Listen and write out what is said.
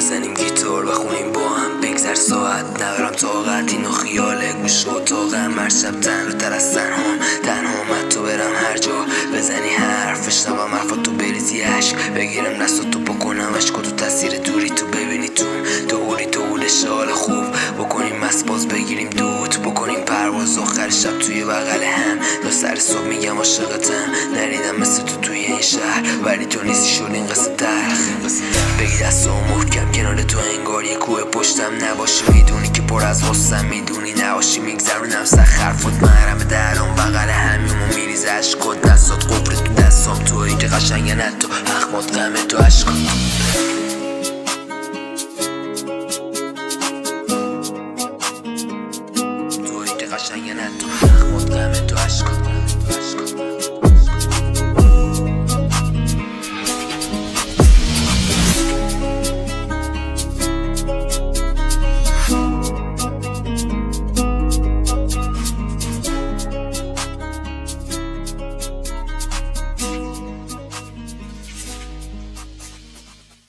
بزنیم گیتار بخونیم با هم بگذر ساعت ندارم طاقت اینو خیاله گوش و اتاقم هر شب تنها از تنهام حتی برم هر جا بزنی حرف بشنوم حرفاتو بریزی عشق بگیرم دستاتو بکنم عشق تو تاثیر دوری تو ببینی تو اولی تو اولش حال خوب بکنیم مست باز بگیریم دوت بکنیم پرواز آخر شب توی بغل هم تا سر صبح میگم عاشقتم نریدم مثل تو توی این شهر ولی تو نیستی شد این قصه تلخ بگی دستام محکم کنار تو انگار یه کوه پشتم نباشی میدونی که پر از غصم میدونی نباشی میگذرونم سخت حرفات محرم درام بغل همیمو میریزه عشقات دستات قبره تو دستام تویی که قشنگه نه تو اخمات غمه تو عشقات قشنگه نه تو اخمات غمه تو عشقات